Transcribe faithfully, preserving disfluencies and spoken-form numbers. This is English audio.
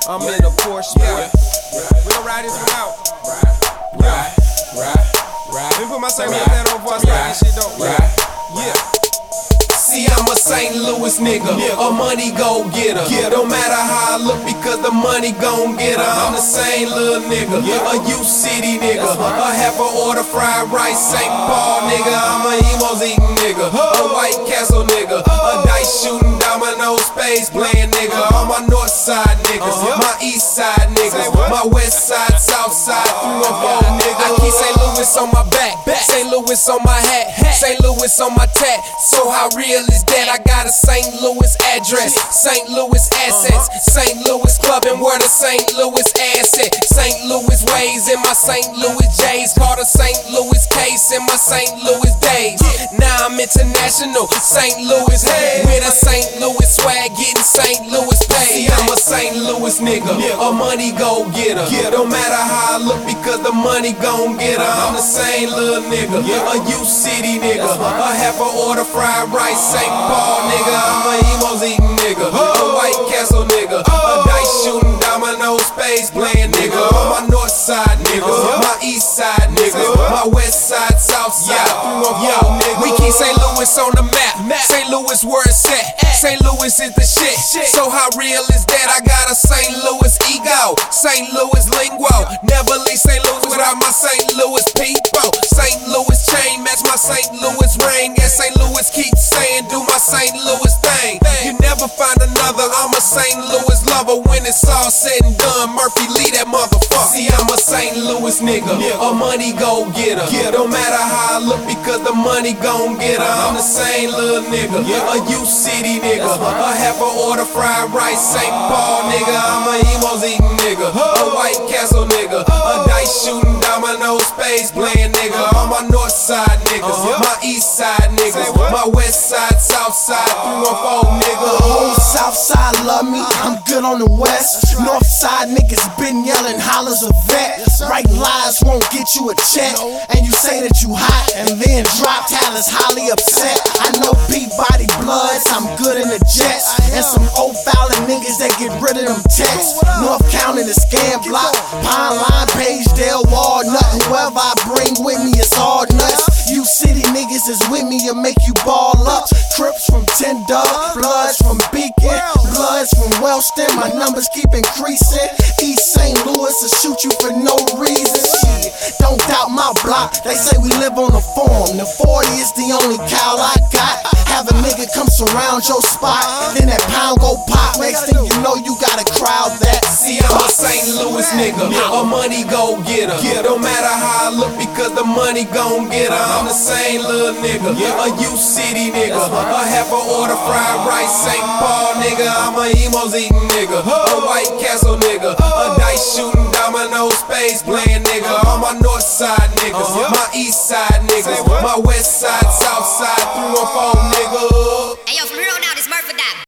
I'm in a Porsche, yeah. We gon' ride this one out. Ride, ride, ride. Let me put my Saint Louis hat on before I start this shit, though. Ride, yeah. See, I'm a Saint Louis nigga, a money go getter. Don't matter how I look because the money gon' get her. I'm the same little nigga, a U-City nigga, a half a order fried rice, Saint Paul nigga. I'm a emos eating nigga, a White Castle nigga, a dice shooting domino spades playing nigga. All my north side niggas, my east side niggas, my west side, south side, through and four nigga. I keep Saint Louis on my back, Saint Louis on my hat, Saint Louis on my tat. So how real is that? I got a Saint Louis address, Saint Louis assets, Saint Louis clubbing where the Saint Louis asset, Saint Louis ways in my Saint Louis J's, called a Saint Louis case in my Saint Louis days. Now I'm international, Saint Louis, with a Saint Louis swag, getting Saint Louis paid. See, I'm a Saint Louis nigga, a money go getter. Don't matter how I look because the money gon' get her. I'm the same little nigga, a U-City nigga, a half a order fried rice, Saint Paul nigga. I'm a emos eating nigga, a White Castle nigga, a dice shooting domino spades playing nigga. On my north side niggas, my east side niggas, my west side, south side, through and four nigga. We keep Saint Louis on the map, Saint Louis where it's at, Saint Louis is the shit. So how real is that? I got a Saint Louis ego, Saint Louis lingo. Never leave Saint Louis without my Saint Louis people. Saint Louis chain match my Saint Louis ring, and Saint Louis keep saying do my Saint Louis thing. You never find another. I'm a Saint Louis lover. When it's all said and done, Murphy Lee that motherfucker. See, I'm a Saint Louis nigga, a money go getter. Don't matter how I look because the money gon' get her. I'm the same little nigga, a U-City nigga, a half a order fried rice, Saint Paul nigga. I'm a emos eating nigga, a White Castle nigga, a dice shooting domino spades playing nigga. On my north side niggas, my east side niggas, my west side, south side, through and four nigga. Whole south side love me, I'm good on the west. North side niggas been yelling hollers a vet. Right lies won't get you a check, and you say that you hot and then drop talents highly upset. I know Peabody Bloods, I'm good in the jets, and some old fouling niggas that get rid of them texts. North County the scam block, Pine Line, Pagedale, Walnut. Whoever I bring with me is all nuts. You city niggas is with me and make you ball up. Crips from ten Dub, Bloods from Beacon, Bloods from Wellston. My numbers keep increasing. East Saint Louis will shoot you for no reason. Shit, don't doubt my block. They say we live on the farm. The forty is the only cow I got. Have a nigga come surround your spot, then that pound go pop. Next thing you know, you got a crowd that. See, I'm a Saint Louis nigga, a money go getter. Don't matter how I look because the money gon' get her. I'm the same little nigga, a U-City nigga, a half a order fried rice, Saint Paul nigga. I'm a emos eating nigga, a White Castle nigga, a dice shooting domino spades playing nigga. On my north side niggas, my east side niggas, my west side, south side, through and four nigga.